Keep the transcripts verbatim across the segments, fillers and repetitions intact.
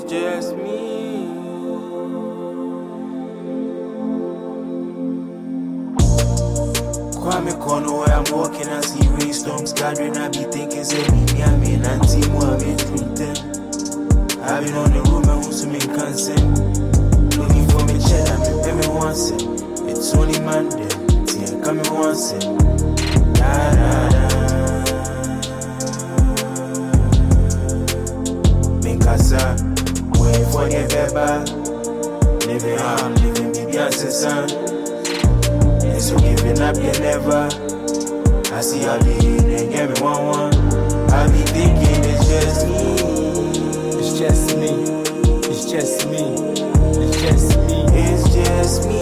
just me. Kwame Kono, where I'm walking, I see rainstorms gathering. I be thinking, say me, me, I mean, auntie, more, I mean, dream. I've been on the room, I want to make consent. Looking for me, cheddar, me, pay me once. It's only Monday, see, I come in once. Da da da. Minkasa, wait for the paper. Living hard, living baby, son. So giving up, you never. I see how they ain't get me one one. I be thinking it's just me. It's just me. It's just me. It's just me. It's just me.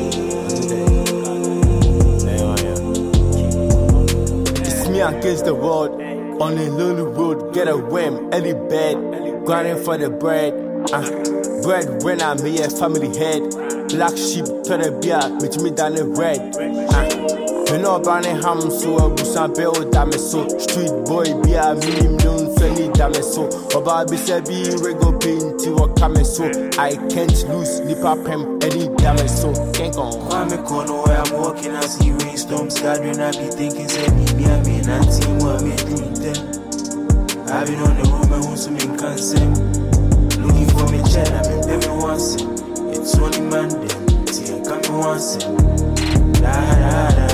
It's me against the world. On a lonely road, get a whim, any bed, grinding for the bread. Uh, bread when I'm here, family head. Black sheep, turn a beer, which me down the red. Uh, you know, Barney Ham, so a busan bell, damn so. Street boy, be a million, twenty damn so. Oba be sabi, rego paint, you are coming so. I can't lose, nip up him, any damn so. Can't go. Kwame Kono, where I'm walking, I see rainstorms gathering. I be thinking, say me, me, I mean, auntie, what me doing then. I've been on the room, I want to make consent. Looking for me, cheddar, me, pay me once. It's only Monday, see I come in once. Da da da.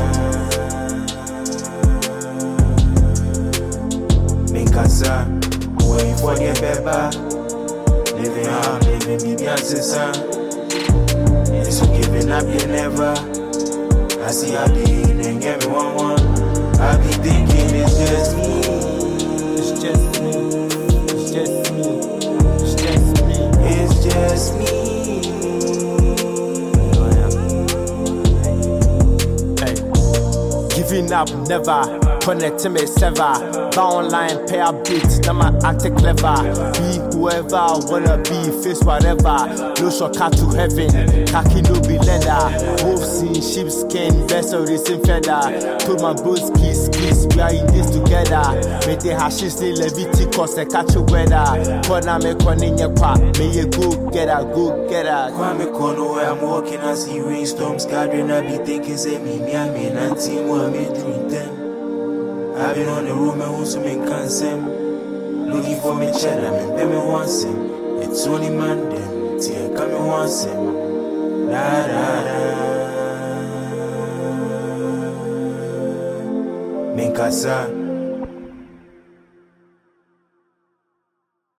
Minkasa, waiting for the paper. Living hard, living baby, son. So giving up, you never. I see how they ain't get me one one. I be thinking it's just me. It's just me. It's just me. It's just me. It's just me. Giving up, never. Connecting me, sever. Buy online, pay a bit. Now my act clever. Be whoever, wanna be, face whatever. No shortcut to heaven. Khaki no be leather. Wolves in sheepskin, vessel racing feather. Told my bros, kiss, kiss, we are in this together. Make the hashes, they Leviticus, and catch a weather. Kona me konin ya kwa, may you go get her, go get her. Kwame Kono, where I'm walking, I see rainstorms gathering. I be thinking, say me, me, I mean, auntie, what I mean, dream then. I've been on the room, I want to make consent. Looking for me, cheddar, me, pay me once. It's only Monday, see I come in once. Da da da. Minkasa.